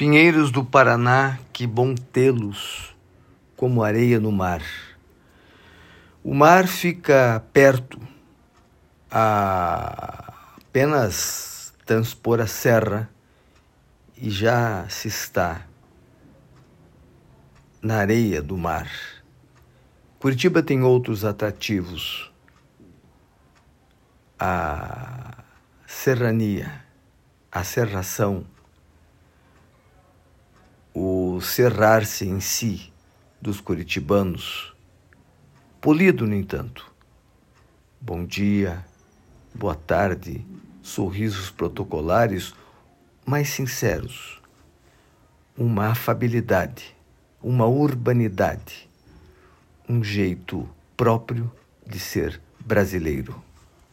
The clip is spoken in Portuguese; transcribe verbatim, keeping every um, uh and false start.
Pinheiros do Paraná, que bom tê-los, como areia no mar. O mar fica perto, a apenas transpor a serra e já se está na areia do mar. Curitiba tem outros atrativos. A serrania, a serração, o cerrar-se em si dos curitibanos, polido, no entanto. Bom dia, boa tarde, sorrisos protocolares, mas sinceros. Uma afabilidade, uma urbanidade, um jeito próprio de ser brasileiro.